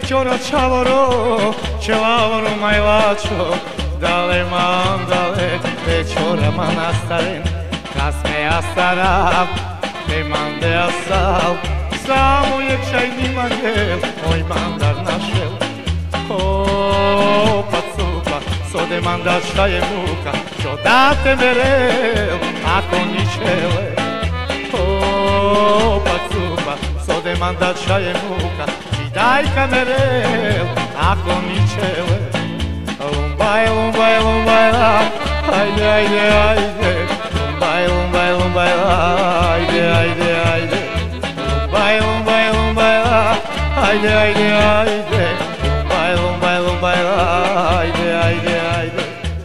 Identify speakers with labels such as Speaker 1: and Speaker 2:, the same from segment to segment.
Speaker 1: cioro ciavoro, ciavoro mai lacio, dale mandale, te ciora manastaren, kasme astara, te mande asal, samo uvijek šajni mangel, moj mandar našel. O, pacupa, sode mandar šta je muka, čo date merel, ako ničele. O, pacupa, sode mandar šta je muka, daj kamerel, ako ničele. Lumbaj, lumbaj, lumbaj, la, ajde, ajde, ajde. Lumbaj, lumbaj, lumbaj, la, ajde, ajde, ajde. Lumbaj, lumbaj, lumbaj, la, ajde, ajde, ajde. Lumbaj, lumbaj, lumbaj, la, ajde, ajde, ajde.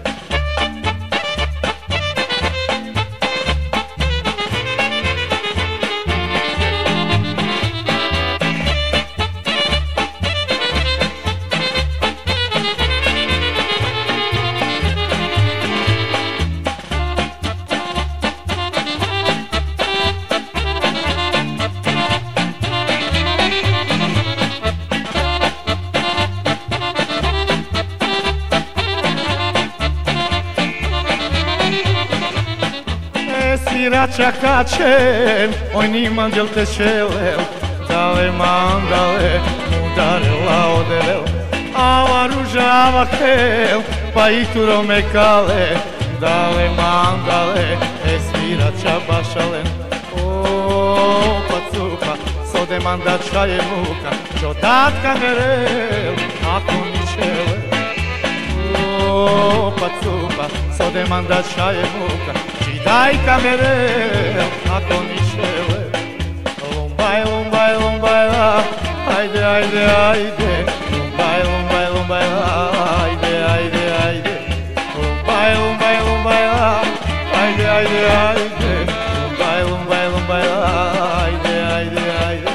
Speaker 1: Sirača kačem, oj niman djel te čelel, dale mandale, udarela odevel, ava ruža ava hel, pa i turo me kale, dale mandale, sirača bašalen. O, pacupa, sode mandača je muka, čo datka merel, ako ničele. O, pacupa, sode mandača je muka, daj kamerel, ako ničele. Lumbaj, lumbaj, lumbaj, la, ajde, ajde, ajde. Lumbaj, lumbaj, lumbaj, la, ajde, ajde, ajde. Lumbaj, lumbaj, lumbaj, la, ajde, ajde, ajde. Lumbaj, lumbaj, lumbaj, la, ajde, ajde, ajde.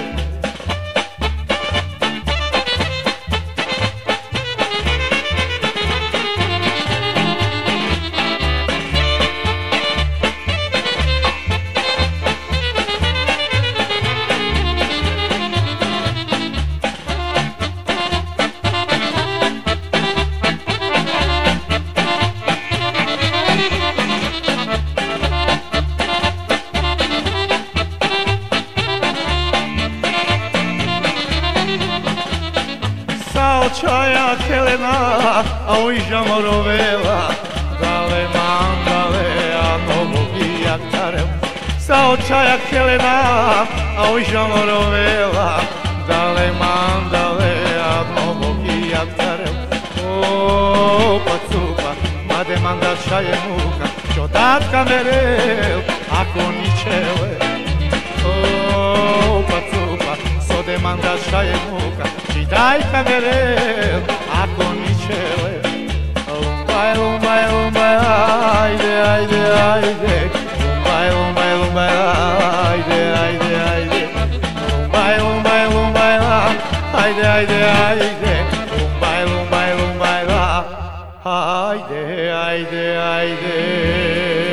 Speaker 1: Čaja kelena, a uiža morovela, dale mandale, a novogi jaktarem. Sa očaja kelena, a uiža morovela, dale mandale, a novogi jaktarem. O, pacupa, made mandača je muka, čo datka merel, ako ničele. O, pacupa, sode mandača je muka, daj kamerel, ako ničele. Lumbaj, lumbaj, lumbaj, ajde, ajde, ajde. Lumbaj, lumbaj, lumbaj, ajde, ajde, ajde. Lumbaj, lumbaj, lumbaj, ajde, ajde, ajde. Lumbaj, lumbaj, lumbaj, ajde, ajde, ajde.